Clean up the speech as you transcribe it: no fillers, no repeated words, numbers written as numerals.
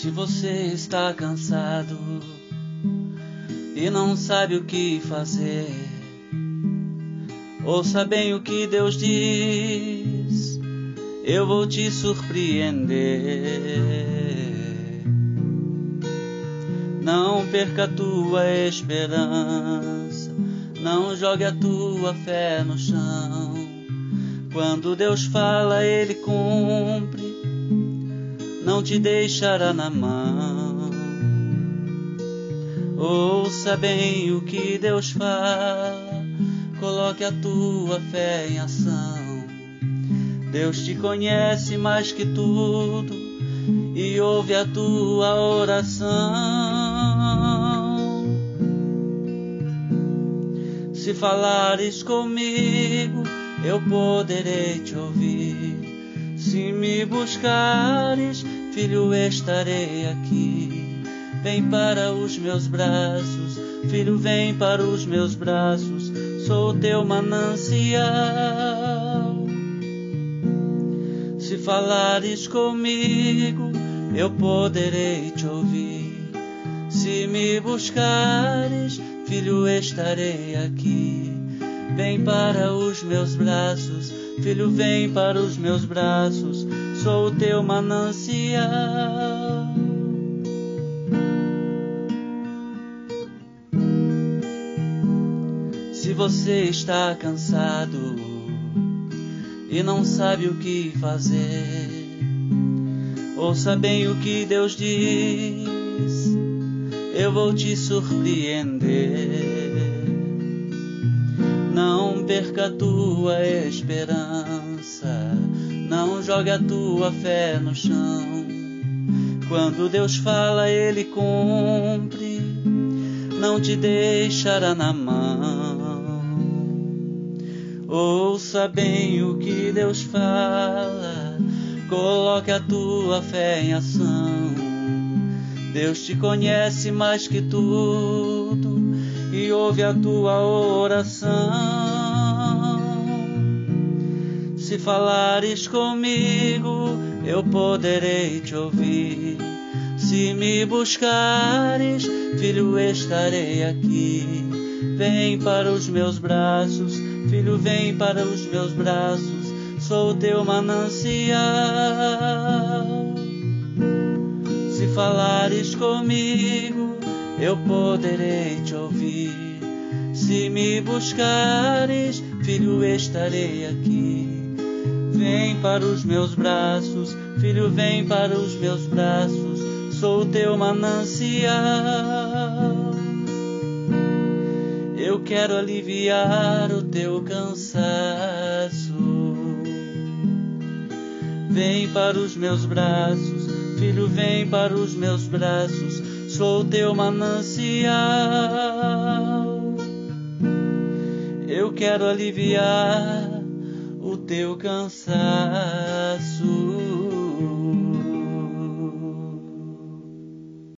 Se você está cansado e não sabe o que fazer, ouça bem o que Deus diz, eu vou te surpreender. Não perca a tua esperança, não jogue a tua fé no chão. Quando Deus fala, Ele cumpre, não te deixará na mão. Ouça bem o que Deus fala, coloque a tua fé em ação. Deus te conhece mais que tudo e ouve a tua oração. Se falares comigo, eu poderei te ouvir. Se me buscares, filho, estarei aqui. Vem para os meus braços, filho, vem para os meus braços. Sou teu manancial. Se falares comigo, eu poderei te ouvir. Se me buscares, filho, estarei aqui. Vem para os meus braços, filho, vem para os meus braços. Sou o teu manancial. Se você está cansado e não sabe o que fazer, ouça bem o que Deus diz, eu vou te surpreender. Não perca a tua esperança, não jogue a tua fé no chão. Quando Deus fala, Ele cumpre, não te deixará na mão. Ouça bem o que Deus fala, coloque a tua fé em ação. Deus te conhece mais que tudo e ouve a tua oração. Se falares comigo, eu poderei te ouvir. Se me buscares, filho, estarei aqui. Vem para os meus braços, filho, vem para os meus braços. Sou o teu manancial. Se falares comigo, eu poderei te ouvir. Se me buscares, filho, estarei aqui. Vem para os meus braços, filho, vem para os meus braços. Sou o teu manancial. Eu quero aliviar o teu cansaço. Vem para os meus braços, filho, vem para os meus braços. Sou o teu manancial. Eu quero aliviar o teu cansaço.